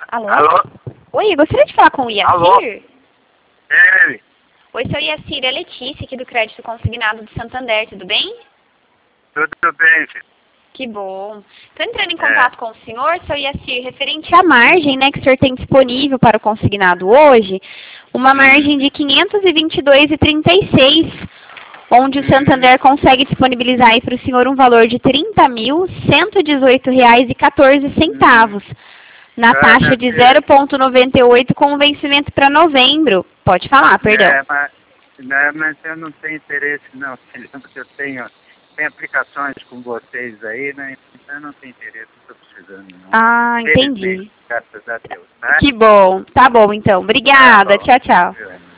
Alô? Alô? Oi, eu gostaria de falar com o Iacir. Alô? É ele. Oi, seu Iacir, é Letícia aqui do Crédito Consignado de Santander, tudo bem? Tudo bem, filho? Que bom. Estou entrando em contato com o senhor, seu Iacir, referente à margem, né, que o senhor tem disponível para o consignado hoje, uma margem de 522,36, onde o Santander consegue disponibilizar aí para o senhor um valor de R$ 30.118,14, na taxa de 0,98 com o vencimento para novembro. Pode falar, perdão. Mas eu não tenho interesse não, filho, porque eu tenho aplicações com vocês aí, né? Então eu não tenho interesse, não estou precisando não. Ah, entendi. Graças a Deus, né? Que bom. Tá bom, então. Obrigada. Tá bom. Tchau, tchau.